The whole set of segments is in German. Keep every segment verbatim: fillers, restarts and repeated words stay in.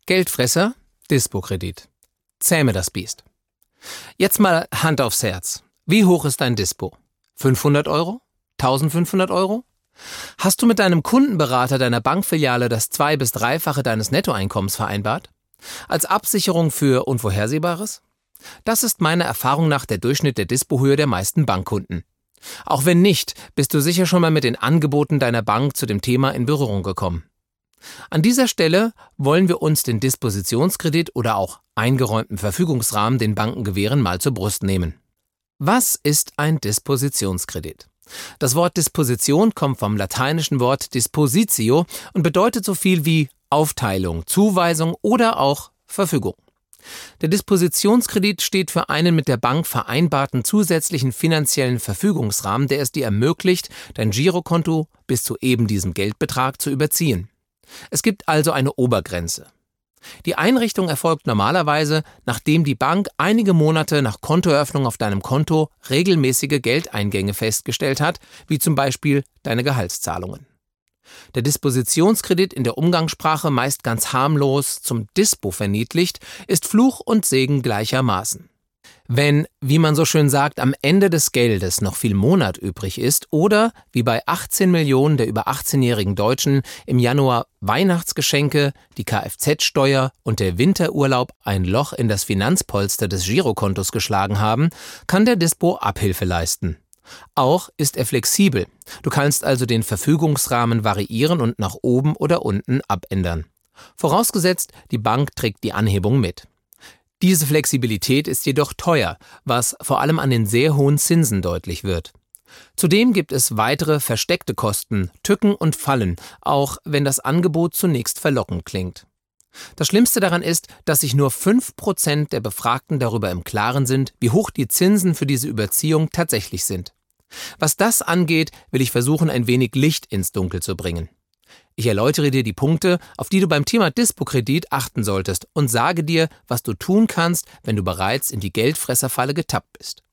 Geldfresser, Dispo-Kredit. Zähme das Biest. Jetzt mal Hand aufs Herz. Wie hoch ist dein Dispo? fünfhundert Euro? eintausendfünfhundert Euro? Hast du mit deinem Kundenberater deiner Bankfiliale das zwei- bis dreifache deines Nettoeinkommens vereinbart? Als Absicherung für Unvorhersehbares? Das ist meiner Erfahrung nach der Durchschnitt der Dispohöhe der meisten Bankkunden. Auch wenn nicht, bist du sicher schon mal mit den Angeboten deiner Bank zu dem Thema in Berührung gekommen. An dieser Stelle wollen wir uns den Dispositionskredit oder auch eingeräumten Verfügungsrahmen, den Banken gewähren, mal zur Brust nehmen. Was ist ein Dispositionskredit? Das Wort Disposition kommt vom lateinischen Wort dispositio und bedeutet so viel wie Aufteilung, Zuweisung oder auch Verfügung. Der Dispositionskredit steht für einen mit der Bank vereinbarten zusätzlichen finanziellen Verfügungsrahmen, der es dir ermöglicht, dein Girokonto bis zu eben diesem Geldbetrag zu überziehen. Es gibt also eine Obergrenze. Die Einrichtung erfolgt normalerweise, nachdem die Bank einige Monate nach Kontoeröffnung auf deinem Konto regelmäßige Geldeingänge festgestellt hat, wie zum Beispiel deine Gehaltszahlungen. Der Dispositionskredit, in der Umgangssprache meist ganz harmlos zum Dispo verniedlicht, ist Fluch und Segen gleichermaßen. Wenn, wie man so schön sagt, am Ende des Geldes noch viel Monat übrig ist oder, wie bei achtzehn Millionen der über achtzehnjährigen Deutschen, im Januar Weihnachtsgeschenke, die Kfz-Steuer und der Winterurlaub ein Loch in das Finanzpolster des Girokontos geschlagen haben, kann der Dispo Abhilfe leisten. Auch ist er flexibel. Du kannst also den Verfügungsrahmen variieren und nach oben oder unten abändern. Vorausgesetzt, die Bank trägt die Anhebung mit. Diese Flexibilität ist jedoch teuer, was vor allem an den sehr hohen Zinsen deutlich wird. Zudem gibt es weitere versteckte Kosten, Tücken und Fallen, auch wenn das Angebot zunächst verlockend klingt. Das Schlimmste daran ist, dass sich nur fünf Prozent der Befragten darüber im Klaren sind, wie hoch die Zinsen für diese Überziehung tatsächlich sind. Was das angeht, will ich versuchen, ein wenig Licht ins Dunkel zu bringen. Ich erläutere dir die Punkte, auf die du beim Thema Dispo-Kredit achten solltest und sage dir, was du tun kannst, wenn du bereits in die Geldfresserfalle getappt bist.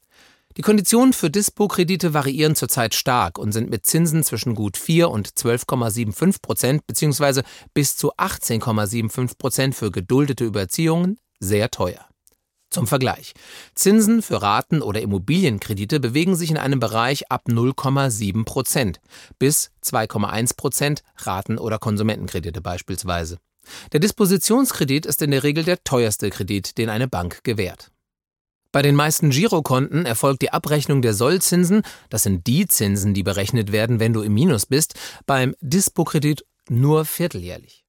Die Konditionen für Dispo-Kredite variieren zurzeit stark und sind mit Zinsen zwischen gut vier und zwölf Komma fünfundsiebzig Prozent bzw. bis zu achtzehn Komma fünfundsiebzig Prozent für geduldete Überziehungen sehr teuer. Zum Vergleich: Zinsen für Raten- oder Immobilienkredite bewegen sich in einem Bereich ab null Komma sieben Prozent bis zwei Komma eins Prozent Raten- oder Konsumentenkredite beispielsweise. Der Dispositionskredit ist in der Regel der teuerste Kredit, den eine Bank gewährt. Bei den meisten Girokonten erfolgt die Abrechnung der Sollzinsen, das sind die Zinsen, die berechnet werden, wenn du im Minus bist, beim Dispo-Kredit nur vierteljährlich.